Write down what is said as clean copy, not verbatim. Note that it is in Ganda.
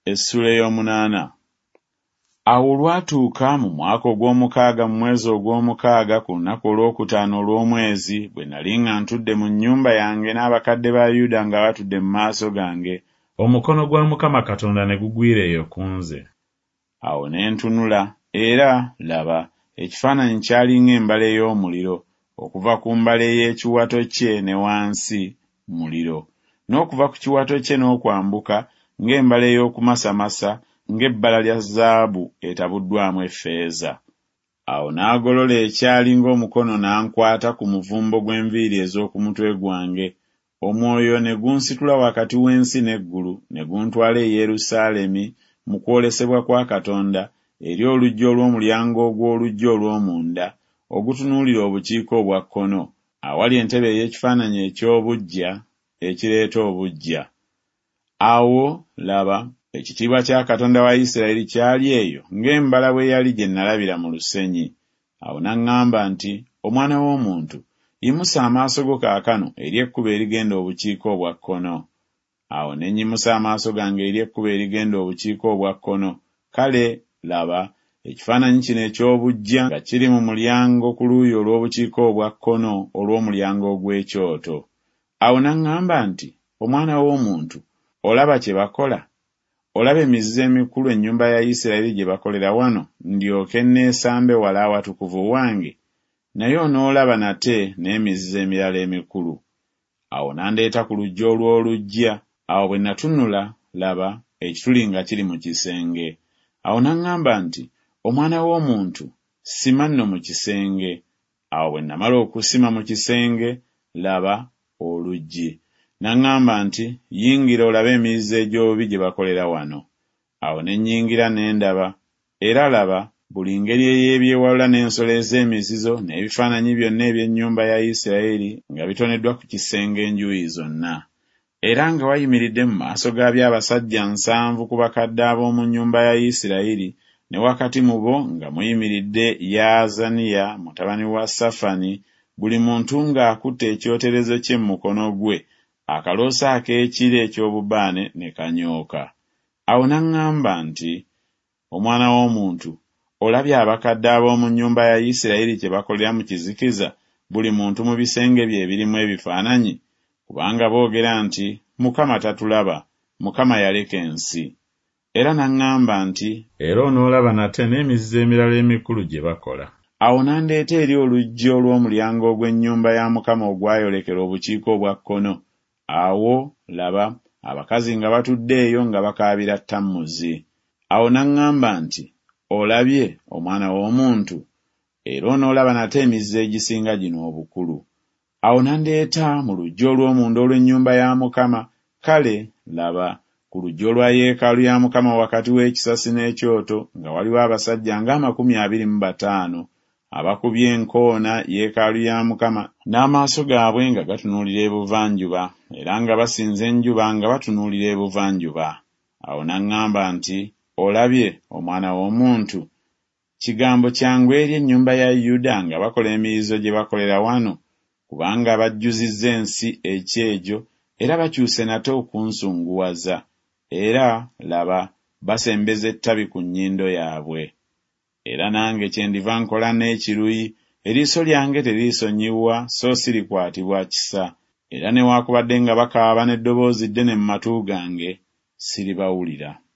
Essula ey'omunaana. Awo olwatuuka mu mwaka ogw'omukaaga mu mwezi ogw'omukaaga ku lunaku olwokutaano olw'omwezi, bwe nali nga ntudde mu nnyumba yange n'abakadde ba Yuda nga batudde mu maaso gange, omukono gwa Mukama Katonda ne gugwira eyo ku nze. Awo ne ntunula, era laba, ekifaananyi kyali ng'embala ey'omuliro, okuva ku mbala ey'ekiwato kye ne wansi muliro, n'okuva ku kiwato kye n'okwambuka ng'embala ey'okumasamasa, ng'ebbala lya zaabu etabuddwamu effeeza. Awo n'agolola ekyali ng'omukono n'ankwata ku muvumbo gw'enviiri ez'oku mutwe gwange, omwoyo ne gunsitula wakati w'ensi n'eggulu, ne guntwala e Yerusaalemi mu kwolesebwa kwa Katonda eri oluggi olw'omulyango ogw'oluggi olw'omunda ogutunuulira obukiika obwa kkono, awali entebe ey'ekifaananyi eky'obuggya ekireeta obuggya. Awo laba, ekitiibwa kya Katonda wa Isirayiri kyali eyo ng'embala bwe yali gye nalabira mu lusenyi. Awo n'aŋŋamba nti, omwana w'omuntu, yimusa amaaso go kaakano eri ekkubo erigenda obukiika obwa kkono. Awo ne nnyimusa amaaso gange eri ekkubo erigenda obukiika obwa kkono. Kale laba, ekifaananyi kino eky'obuggya nga kiri mu mulyango ku luuyi olw'obukiika obwa kkono olw'omulyango ogw'ekyoto. Awo n'aŋŋamba nti, omwana w'omuntu, olaba kye bakola? Olaba emizizo emikulu ennyumba ya Isirayiri gye bakolera wano, ndyoke neesambe wala awatukuvu wange? Naye onoolaba nate n'emizizo emirala emikulu. Awo n'andeeta ku luggi olw'oluggya. Awo bwe natunula, laba, ekituli nga kiri mu kisenge. Awo n'aŋŋamba nti, omwana w'omuntu, sima nno mu kisenge. Awo bwe namala okusima mu kisenge, laba, oluggi. N'aŋŋamba nti, yingira olabe emizizo egy'obubi gye bakolera wano. Awo ne nnyingira ne ndaba, era laba, buli ngeri ey'ebyewalula n'ensolo ez'emizizo n'ebifaananyi byonna eby'ennyumba ya Isirayiri nga bitoneddwa ku kisenge enjuuyi zonna. Era nga wayimiridde mu maaso gaabyo abasajja 7 ku bakadde ab'omu nnyumba ya Isirayiri, ne wakati mu bo nga muyimiridde Yaazaniya mutabani wa Safani, buli muntu ng'akutte ekyoterezo kye mu mukono gwe, akaloosa ak'ekire eky'obubaane ne kanyooka. Awo n'aŋŋamba nti, omwana w'omuntu, olabye abakadde ab'omu nnyumba ya Isirayiri kye bakolera mu kizikiza, buli muntu mu bisenge bye ebirimu ebifaananyi? Kubanga boogera nti, Mukama tatulaba, Mukama yaleka ensi. Era n'aŋŋamba nti, era onoolaba nate n'emizizo emirala emikulu gye bakola. Awo n'andeeta eri oluggi olw'omulyango ogw'ennyumba ya Mukama ogwayolekera obukiika obwa kkono. Awo laba, abakazi nga batudde eyo nga bakaabira ttammuzi. Awo n'aŋŋamba nti, olabye, omwana w'omuntu, era onoolaba nate emizizo egisinga gino obukulu. Awo n'andeeta mu luggi olw'omunda olw'ennyumba ya Mukama. Kale laba, ku luggi olwa yeekaalu ya Mukama wakati w'ekisasi n'ekyoto nga waliwo abasajja nga 25 abakubye enkoona yeekaalu ya Mukama, n'amaaso gaabwe nga gatunuulira ebuvanjuba, era nga basinza enjuba nga batunuulira ebuvanjuba. Awo n'aŋŋamba nti, olabye, omwana w'omuntu, kigambo kyangu eri ennyumba ya Yuda nga bakola emizizo gye bakolera wano, kubanga bajjuzizza ensi ekyejo era bakyuse nate okunsunguwaza, era laba, basembeza ettabi ku nnyindo yaabwe. Era nange kyendiva nkola n'ekiruyi, eriiso lyange teriisonyiwa so sirikwatibwa kisa, era newaakubadde nga bakaaba n'eddoboozi ddene mu matu gange, siribawulira.